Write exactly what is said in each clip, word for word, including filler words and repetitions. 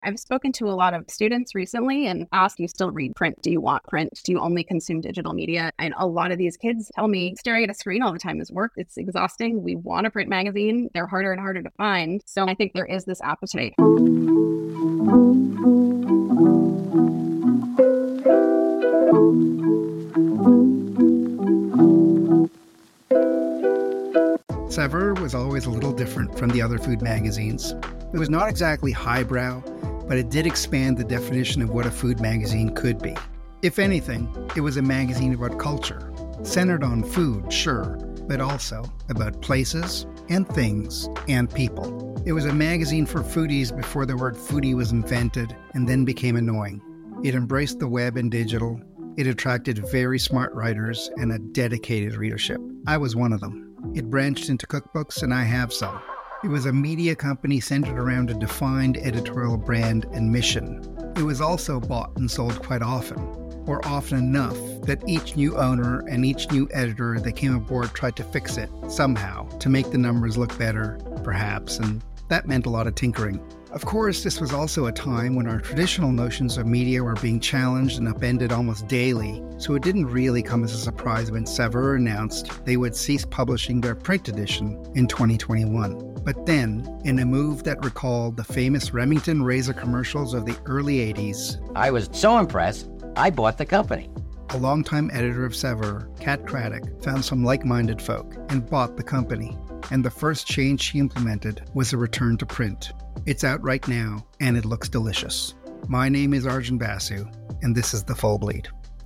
I've spoken to a lot of students recently and asked, do you still read print? Do you want print? Do you only consume digital media? And a lot of these kids tell me staring at a screen all the time is work. It's exhausting. We want a print magazine. They're harder and harder to find. So I think there is this appetite. Saveur was always a little different from the other food magazines. It was not exactly highbrow, but it did expand the definition of what a food magazine could be. If anything, it was a magazine about culture, centered on food, sure, but also about places and things and people. It was a magazine for foodies before the word foodie was invented and then became annoying. It embraced the web and digital. It attracted very smart writers and a dedicated readership. I was one of them. It branched into cookbooks, and I have some. It was a media company centered around a defined editorial brand and mission. It was also bought and sold quite often, or often enough that each new owner and each new editor that came aboard tried to fix it somehow to make the numbers look better, perhaps, and that meant a lot of tinkering. Of course, this was also a time when our traditional notions of media were being challenged and upended almost daily, so it didn't really come as a surprise when Saveur announced they would cease publishing their print edition in twenty twenty-one. But then, in a move that recalled the famous Remington razor commercials of the early eighties, I was so impressed, I bought the company. A longtime editor of Saveur, Kat Craddock, found some like-minded folk and bought the company. And the first change she implemented was a return to print. It's out right now, and it looks delicious. My name is Arjun Basu, and this is The Full Bleed.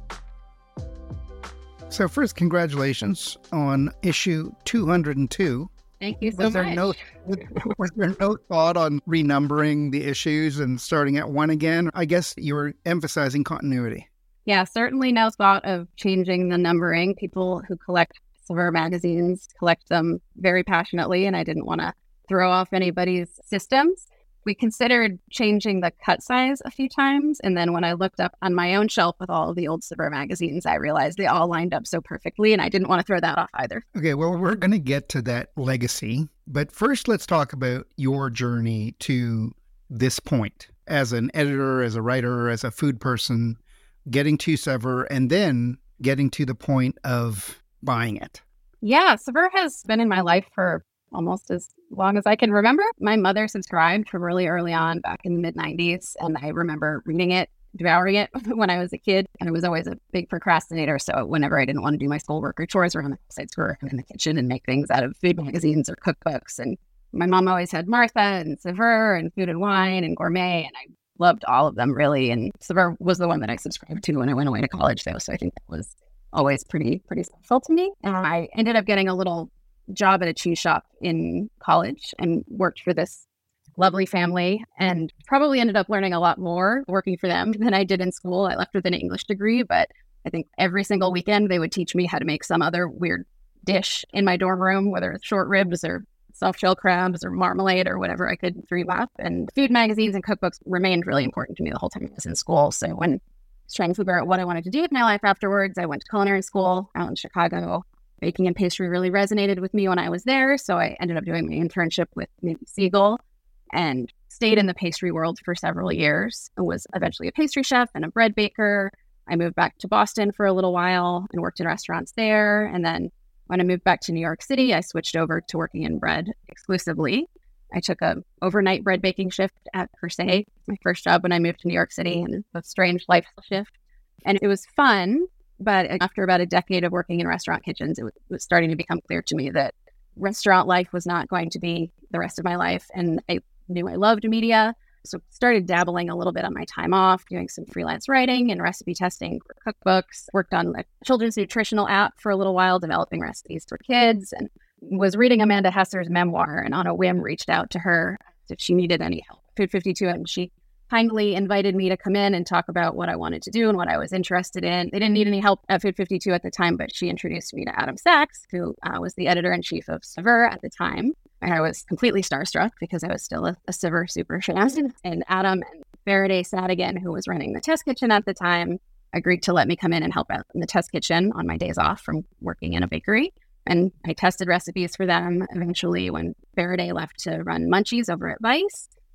So first, congratulations on issue two hundred two. Thank you so was there much. No, was there no thought on renumbering the issues and starting at one again? I guess you were emphasizing continuity. Yeah, certainly no thought of changing the numbering. People who collect Saveur magazines collect them very passionately, and I didn't want to throw off anybody's systems. We considered changing the cut size a few times, and then when I looked up on my own shelf with all of the old Saveur magazines, I realized they all lined up so perfectly, and I didn't want to throw that off either. Okay, well, we're going to get to that legacy, but first let's talk about your journey to this point as an editor, as a writer, as a food person, getting to Saveur, and then getting to the point of buying it. Yeah, Saveur has been in my life for almost as long as I can remember. My mother subscribed from really early on back in the mid nineties, and I remember reading it, devouring it when I was a kid. And I was always a big procrastinator, so whenever I didn't want to do my schoolwork or chores around the house, I'd screw around in the kitchen and make things out of food magazines or cookbooks. And my mom always had Martha and Saveur and Food and Wine and Gourmet, and I loved all of them, really. And Saveur was the one that I subscribed to when I went away to college, though, so I think that was always pretty, pretty special to me. And I ended up getting a little job at a cheese shop in college and worked for this lovely family, and probably ended up learning a lot more working for them than I did in school. I left with an English degree, but I think every single weekend they would teach me how to make some other weird dish in my dorm room, whether it's short ribs or soft shell crabs or marmalade or whatever I could dream up. And food magazines and cookbooks remained really important to me the whole time I was in school. So when I was trying to figure out what I wanted to do with my life afterwards, I went to culinary school out in Chicago. Baking and pastry really resonated with me when I was there, so I ended up doing my internship with Nancy Siegel and stayed in the pastry world for several years. I was eventually a pastry chef and a bread baker. I moved back to Boston for a little while and worked in restaurants there. And then when I moved back to New York City, I switched over to working in bread exclusively. I took a overnight bread baking shift at Per Se, my first job when I moved to New York City, and a strange lifestyle shift. And it was fun. But after about a decade of working in restaurant kitchens, it was starting to become clear to me that restaurant life was not going to be the rest of my life. And I knew I loved media. So started dabbling a little bit on my time off, doing some freelance writing and recipe testing for cookbooks. Worked on a children's nutritional app for a little while, developing recipes for kids, and was reading Amanda Hesser's memoir, and on a whim reached out to her if she needed any help. Food fifty-two, and she kindly invited me to come in and talk about what I wanted to do and what I was interested in. They didn't need any help at Food fifty-two at the time, but she introduced me to Adam Sachs, who uh, was the editor-in-chief of Saveur at the time. And I was completely starstruck because I was still a, a Saveur super fan. And Adam and Faraday Sadigan, who was running the test kitchen at the time, agreed to let me come in and help out in the test kitchen on my days off from working in a bakery. And I tested recipes for them. Eventually, when Faraday left to run Munchies over at Vice,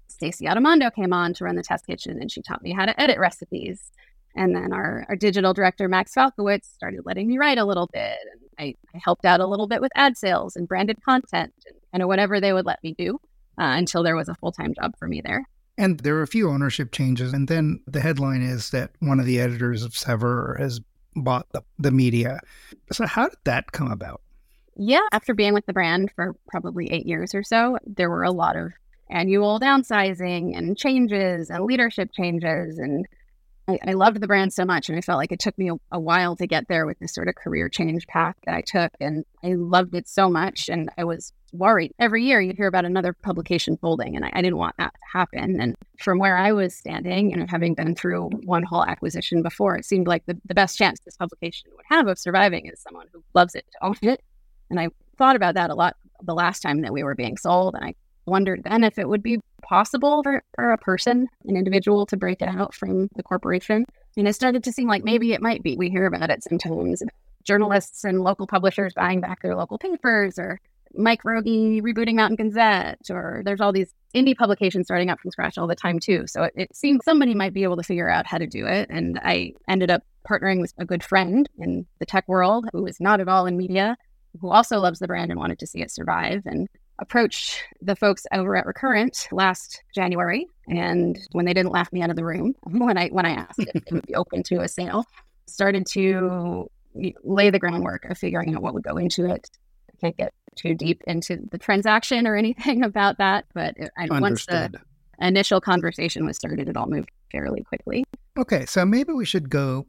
Stacey Adamando came on to run the test kitchen, and she taught me how to edit recipes. And then our, our digital director, Max Falkowitz, started letting me write a little bit. And I, I helped out a little bit with ad sales and branded content and kind of whatever they would let me do uh, until there was a full-time job for me there. And there were a few ownership changes. And then the headline is that one of the editors of Sever has bought the, the media. So how did that come about? Yeah, after being with the brand for probably eight years or so, there were a lot of annual downsizing and changes and leadership changes. And I, I loved the brand so much. And I felt like it took me a, a while to get there with this sort of career change path that I took. And I loved it so much. And I was worried. Every year you hear about another publication folding, and I, I didn't want that to happen. And from where I was standing, and having been through one whole acquisition before, it seemed like the, the best chance this publication would have of surviving is someone who loves it to own it. And I thought about that a lot the last time that we were being sold. And I wondered then if it would be possible for, for a person, an individual, to break it out from the corporation. And it started to seem like maybe it might be. We hear about it sometimes. Journalists and local publishers buying back their local papers, or Mike Rogie rebooting Mountain Gazette, or there's all these indie publications starting up from scratch all the time too. So it, it seemed somebody might be able to figure out how to do it. And I ended up partnering with a good friend in the tech world who is not at all in media, who also loves the brand and wanted to see it survive, and approached the folks over at Recurrent last January. And when they didn't laugh me out of the room, when I when I asked if it would be open to a sale, started to lay the groundwork of figuring out what would go into it. I can't get too deep into the transaction or anything about that, but it, I, once the initial conversation was started, it all moved fairly quickly. Okay, so maybe we should go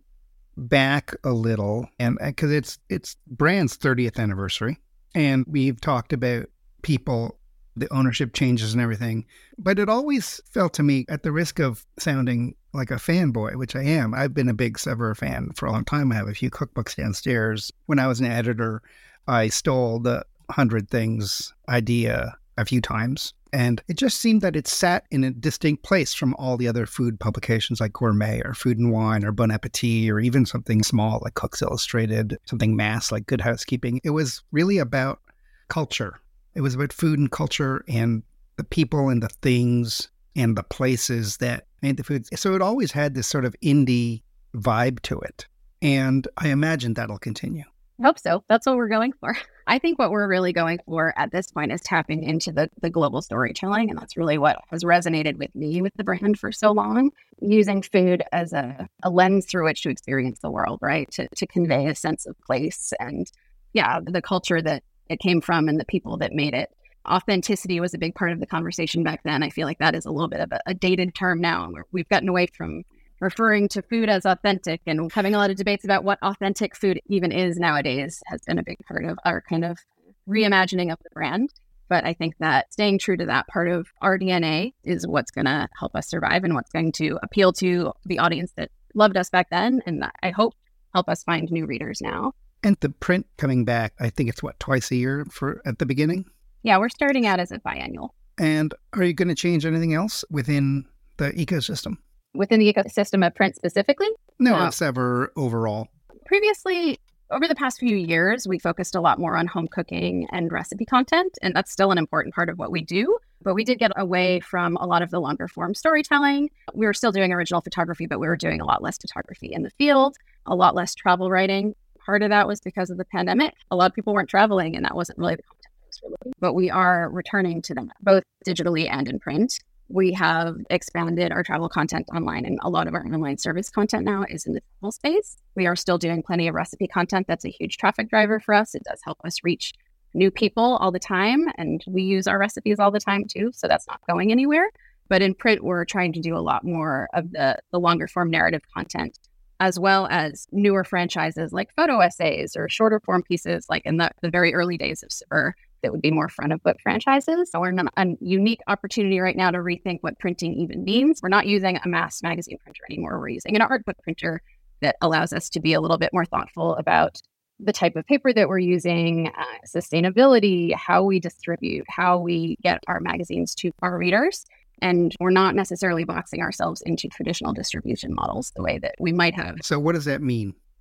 back a little, and because it's it's brand's thirtieth anniversary, and we've talked about people, the ownership changes and everything, but it always felt to me, at the risk of sounding like a fanboy, which I am, I've been a big Sever fan for a long time. I have a few cookbooks downstairs. When I was an editor, I stole the Hundred Things idea a few times, and it just seemed that it sat in a distinct place from all the other food publications like Gourmet or Food and Wine or Bon Appetit, or even something small like Cooks Illustrated, something mass like Good Housekeeping. It was really about culture. It was about food and culture and the people and the things and the places that made the food. So it always had this sort of indie vibe to it. And I imagine that'll continue. I hope so. That's what we're going for. I think what we're really going for at this point is tapping into the, the global storytelling. And that's really what has resonated with me with the brand for so long, using food as a, a lens through which to experience the world, right? To, to convey a sense of place and, yeah, the culture that it came from and the people that made it. Authenticity was a big part of the conversation back then. I feel like that is a little bit of a, a dated term now. And we've gotten away from referring to food as authentic, and having a lot of debates about what authentic food even is nowadays has been a big part of our kind of reimagining of the brand. But I think that staying true to that part of our D N A is what's going to help us survive and what's going to appeal to the audience that loved us back then, and I hope help us find new readers now. And the print coming back, I think it's what, twice a year for at the beginning? Yeah, we're starting out as a biannual. And are you going to change anything else within the ecosystem? Within the ecosystem of print specifically? No, no. Sever overall. Previously, over the past few years, we focused a lot more on home cooking and recipe content, and that's still an important part of what we do. But we did get away from a lot of the longer form storytelling. We were still doing original photography, but we were doing a lot less photography in the field, a lot less travel writing. Part of that was because of the pandemic. A lot of people weren't traveling, and that wasn't really the content I was looking. But we are returning to them, both digitally and in print. We have expanded our travel content online, and a lot of our online service content now is in the travel space. We are still doing plenty of recipe content. That's a huge traffic driver for us. It does help us reach new people all the time, and we use our recipes all the time too, so that's not going anywhere. But in print, we're trying to do a lot more of the, the longer form narrative content, as well as newer franchises like photo essays or shorter form pieces like in the, the very early days of Sever that would be more front of book franchises. So we're in a unique opportunity right now to rethink what printing even means. We're not using a mass magazine printer anymore. We're using an art book printer that allows us to be a little bit more thoughtful about the type of paper that we're using, uh, sustainability, how we distribute, how we get our magazines to our readers. And we're not necessarily boxing ourselves into traditional distribution models the way that we might have. So what does that mean?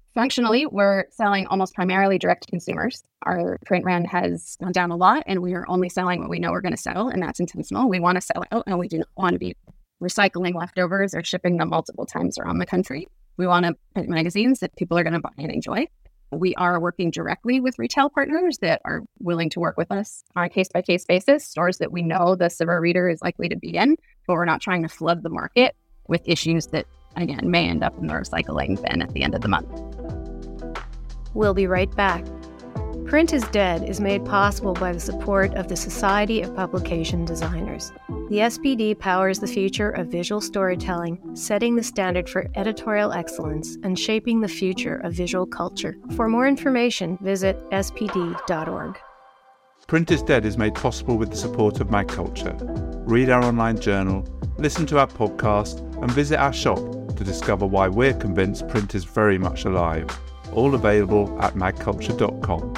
Functionally, we're selling almost primarily direct to consumers. Our print brand has gone down a lot, and we are only selling what we know we're going to sell, and that's intentional. We want to sell out, and we do not want to be recycling leftovers or shipping them multiple times around the country. We want to print magazines that people are going to buy and enjoy. We are working directly with retail partners that are willing to work with us on a case-by-case basis, stores that we know the Saveur reader is likely to be in, but we're not trying to flood the market with issues that, again, may end up in the recycling bin at the end of the month. We'll be right back. Print is Dead is made possible by the support of the Society of Publication Designers. The S P D powers the future of visual storytelling, setting the standard for editorial excellence and shaping the future of visual culture. For more information, visit s p d dot org. Print is Dead is made possible with the support of MagCulture. Read our online journal, listen to our podcast, and visit our shop to discover why we're convinced print is very much alive. All available at mag culture dot com.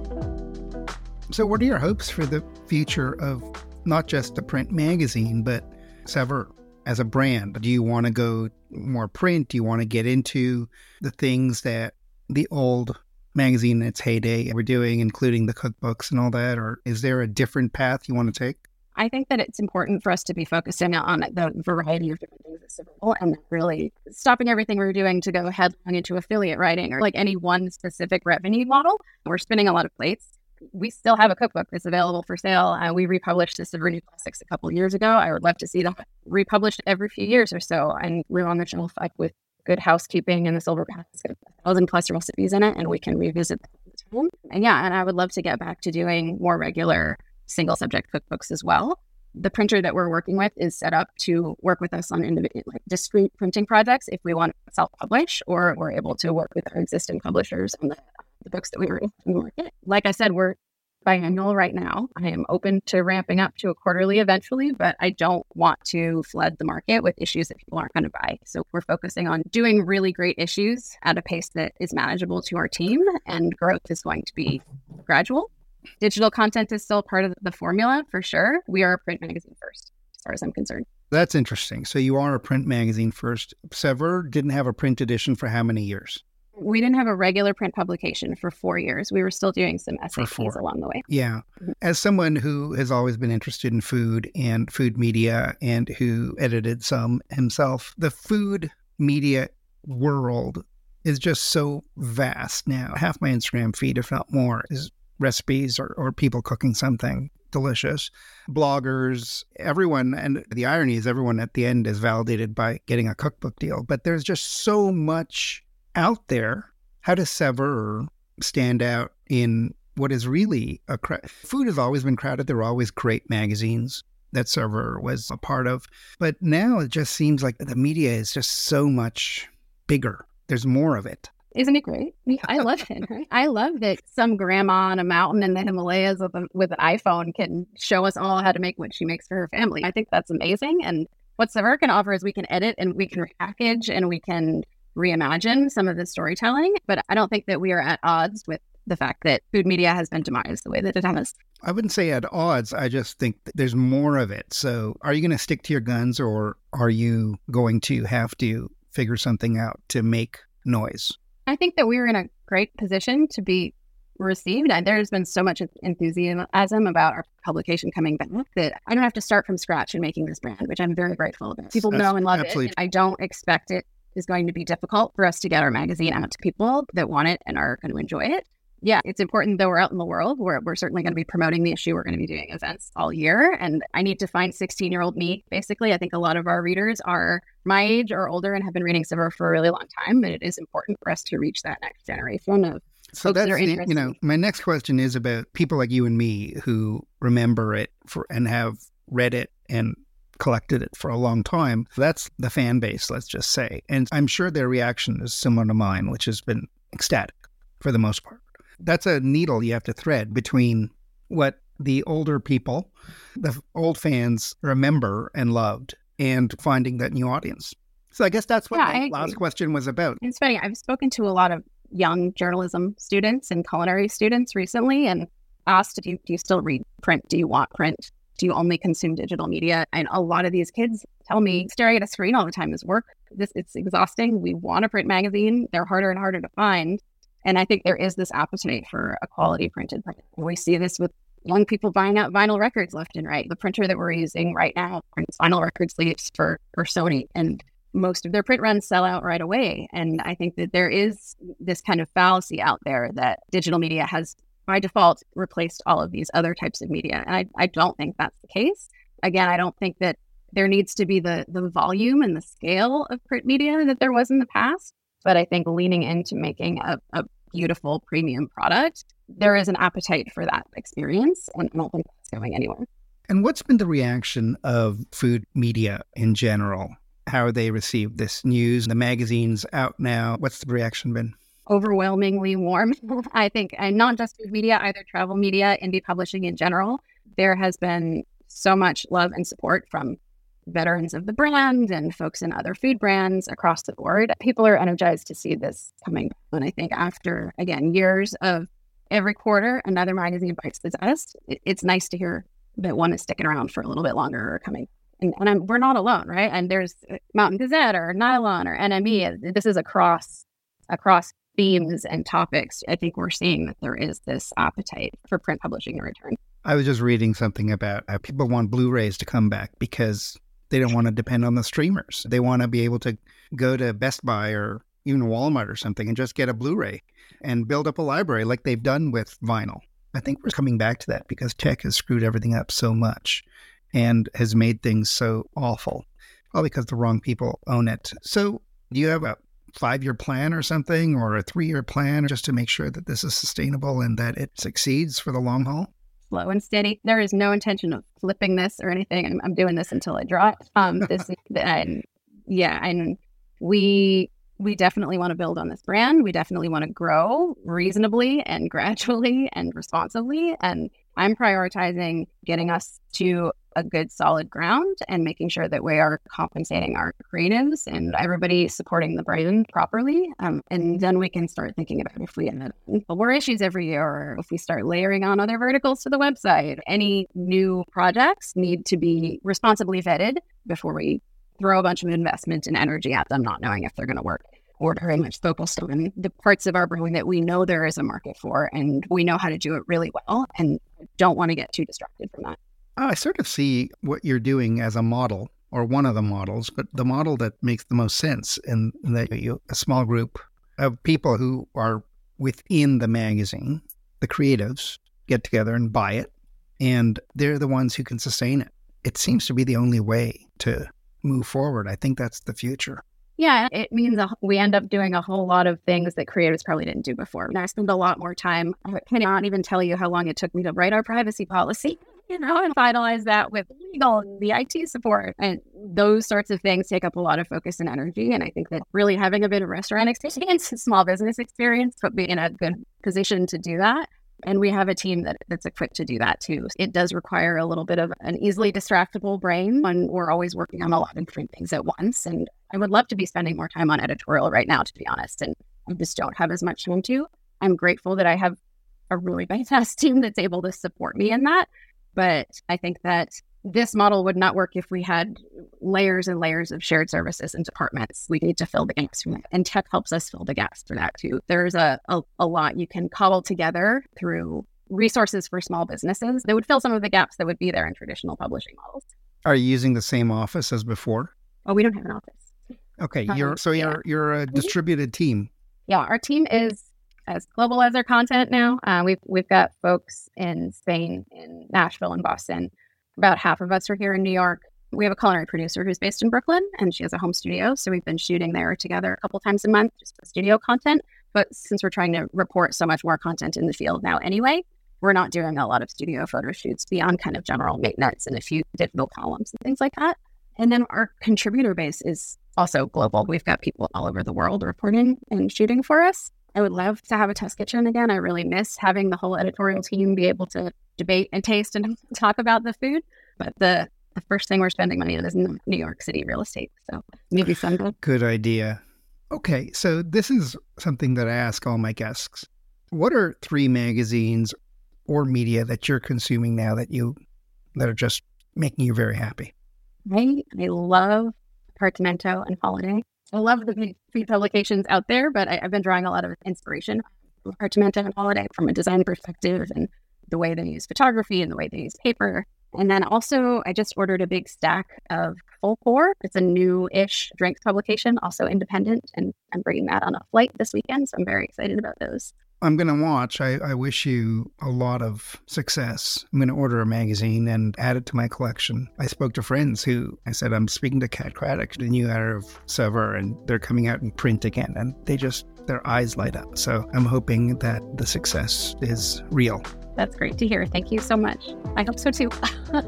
So what are your hopes for the future of not just the print magazine, but Saveur as a brand? Do you want to go more print? Do you want to get into the things that the old magazine in its heyday were doing, including the cookbooks and all that? Or is there a different path you want to take? I think that it's important for us to be focusing on the variety of different things that's available and not really stopping everything we're doing to go headlong into affiliate writing or like any one specific revenue model. We're spinning a lot of plates. We still have a cookbook that's available for sale. Uh, we republished the Saveur New Classics a couple of years ago. I would love to see them republished every few years or so. And we're on the shelf like with Good Housekeeping and the Silver Path. It's got a thousand plus recipes in it, and we can revisit that all the time. And yeah, and I would love to get back to doing more regular single subject cookbooks as well. The printer that we're working with is set up to work with us on individual, like discrete printing projects if we want to self-publish, or we're able to work with our existing publishers on the, the books that we were in the market. Like I said, we're biannual right now. I am open to ramping up to a quarterly eventually, but I don't want to flood the market with issues that people aren't going to buy. So we're focusing on doing really great issues at a pace that is manageable to our team, and growth is going to be gradual. Digital content is still part of the formula for sure. We are a print magazine first, as far as I'm concerned. That's interesting. So you are a print magazine first. Saveur didn't have a print edition for how many years? We didn't have a regular print publication for four years. We were still doing some S A Ps along the way. Yeah. As someone who has always been interested in food and food media and who edited some himself, the food media world is just so vast now. Half my Instagram feed, if not more, is recipes or, or people cooking something delicious. Bloggers, everyone, and the irony is everyone at the end is validated by getting a cookbook deal. But there's just so much out there. How does Saveur stand out in what is really a crowd? Food has always been crowded. There were always great magazines that Saveur was a part of. But now it just seems like the media is just so much bigger. There's more of it. Isn't it great? I love it. Right? I love that some grandma on a mountain in the Himalayas with, a, with an iPhone can show us all how to make what she makes for her family. I think that's amazing. And what Saveur can offer is we can edit and we can repackage and we can reimagine some of the storytelling. But I don't think that we are at odds with the fact that food media has been demised the way that it has. I wouldn't say at odds. I just think that there's more of it. So are you going to stick to your guns, or are you going to have to figure something out to make noise? I think that we're in a great position to be received. And there's been so much enthusiasm about our publication coming back that I don't have to start from scratch in making this brand, which I'm very grateful about. People That's know and love absolutely. it. And I don't expect it is going to be difficult for us to get our magazine out to people that want it and are going to enjoy it. Yeah, it's important that we're out in the world. We're, we're certainly going to be promoting the issue. We're going to be doing events all year. And I need to find sixteen-year-old me, basically. I think a lot of our readers are my age or older and have been reading Saveur for a really long time. And it is important for us to reach that next generation of so folks that's, that are interested. You know, my next question is about people like you and me who remember it for and have read it and collected it for a long time. That's the fan base, let's just say. And I'm sure their reaction is similar to mine, which has been ecstatic for the most part. That's a needle you have to thread between what the older people, the old fans remember and loved, and finding that new audience. So I guess that's what yeah, my last question was about. It's funny. I've spoken to a lot of young journalism students and culinary students recently and asked, do you, do you still read print? Do you want print? Do you only consume digital media? And a lot of these kids tell me staring at a screen all the time is work. This It's exhausting. We want a print magazine. They're harder and harder to find. And I think there is this appetite for a quality printed print. We see this with young people buying out vinyl records left and right. The printer that we're using right now prints vinyl record sleeves for, for Sony, and most of their print runs sell out right away. And I think that there is this kind of fallacy out there that digital media has by default replaced all of these other types of media. And I, I don't think that's the case. Again, I don't think that there needs to be the the volume and the scale of print media that there was in the past. But I think leaning into making a, a beautiful premium product, there is an appetite for that experience. And I don't think that's going anywhere. And what's been the reaction of food media in general? How have they received this news? The magazine's out now. What's the reaction been? Overwhelmingly warm, I think, and not just food media, either travel media, indie publishing in general. There has been so much love and support from veterans of the brand and folks in other food brands across the board. People are energized to see this coming. And I think after, again, years of every quarter, another magazine bites the dust, it, it's nice to hear that one is sticking around for a little bit longer or coming. And, and I'm, we're not alone, right? And there's Mountain Gazette or Nylon or N M E. This is across across themes and topics. I think we're seeing that there is this appetite for print publishing in return. I was just reading something about how people want Blu-rays to come back because they don't want to depend on the streamers. They want to be able to go to Best Buy or even Walmart or something and just get a Blu-ray and build up a library like they've done with vinyl. I think we're coming back to that because tech has screwed everything up so much and has made things so awful, all because the wrong people own it. So do you have a five-year plan or something, or a three-year plan just to make sure that this is sustainable and that it succeeds for the long haul? Slow and steady. There is no intention of flipping this or anything. I'm, I'm doing this until I drop. Um, this, and yeah, and we we definitely want to build on this brand. We definitely want to grow reasonably and gradually and responsibly. And I'm prioritizing getting us to a good solid ground and making sure that we are compensating our creatives and everybody supporting the brand properly. Um, and then we can start thinking about if we add more issues every year, or if we start layering on other verticals to the website. Any new projects need to be responsibly vetted before we throw a bunch of investment and energy at them, not knowing if they're going to work. We're very much focused on the parts of our brewing that we know there is a market for, and we know how to do it really well, and don't want to get too distracted from that. I sort of see what you're doing as a model, or one of the models, but the model that makes the most sense in that you, a small group of people who are within the magazine, the creatives, get together and buy it, and they're the ones who can sustain it. It seems to be the only way to move forward. I think that's the future. Yeah, it means a, we end up doing a whole lot of things that creatives probably didn't do before. And I spend a lot more time. I cannot even tell you how long it took me to write our privacy policy, you know, and finalize that with legal and the I T support. And those sorts of things take up a lot of focus and energy. And I think that really having a bit of restaurant experience, small business experience, put me in a good position to do that. And we have a team that, that's equipped to do that too. It does require a little bit of an easily distractible brain when we're always working on a lot of different things at once. And I would love to be spending more time on editorial right now, to be honest. And I just don't have as much time to. I'm grateful that I have a really fantastic team that's able to support me in that. But I think that this model would not work if we had layers and layers of shared services and departments. We need to fill the gaps from that. And tech helps us fill the gaps for that too. There's a, a, a lot you can cobble together through resources for small businesses that would fill some of the gaps that would be there in traditional publishing models. Are you using the same office as before? Oh, we don't have an office. Okay, you're so you're yeah. you're a distributed team. Yeah, our team is as global as our content now. Uh, we've we've got folks in Spain, in Nashville, and Boston. About half of us are here in New York. We have a culinary producer who's based in Brooklyn, and she has a home studio. So we've been shooting there together a couple times a month, just for studio content. But since we're trying to report so much more content in the field now anyway, we're not doing a lot of studio photo shoots beyond kind of general maintenance and a few digital columns and things like that. And then our contributor base is also global. We've got people all over the world reporting and shooting for us. I would love to have a test kitchen again. I really miss having the whole editorial team be able to debate and taste and talk about the food. But the, the first thing we're spending money on is in New York City real estate. So maybe someday. Good idea. Okay, so this is something that I ask all my guests. What are three magazines or media that you're consuming now that you that are just making you very happy? I, I love Apartamento and Holiday. I love the big food publications out there, but I, I've been drawing a lot of inspiration from Apartamento and Holiday from a design perspective and the way they use photography and the way they use paper. And then also, I just ordered a big stack of Full Pour. It's a new-ish drinks publication, also independent, and I'm bringing that on a flight this weekend, so I'm very excited about those. I'm going to watch. I, I wish you a lot of success. I'm going to order a magazine and add it to my collection. I spoke to friends who, I said, I'm speaking to Kat Craddock, the new editor of Saveur, and they're coming out in print again, and they just, their eyes light up. So I'm hoping that the success is real. That's great to hear. Thank you so much. I hope so too.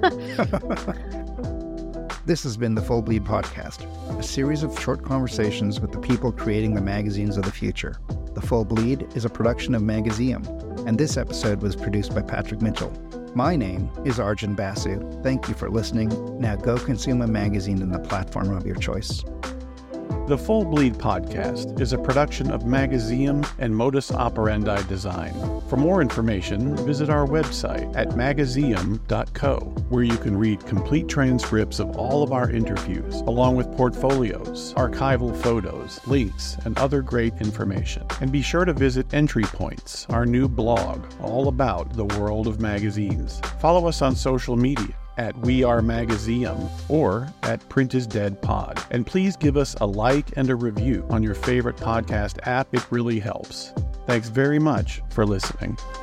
This has been the Full Bleed Podcast, a series of short conversations with the people creating the magazines of the future. The Full Bleed is a production of Magazium, and this episode was produced by Patrick Mitchell. My name is Arjun Basu. Thank you for listening. Now go consume a magazine in the platform of your choice. The Full Bleed Podcast is a production of Magazium and Modus Operandi Design. For more information, visit our website at magazium dot co, where you can read complete transcripts of all of our interviews, along with portfolios, archival photos, links, and other great information. And be sure to visit Entry Points, our new blog, all about the world of magazines. Follow us on social media at We Are Magazium or at Print is Dead Pod. And please give us a like and a review on your favorite podcast app. It really helps. Thanks very much for listening.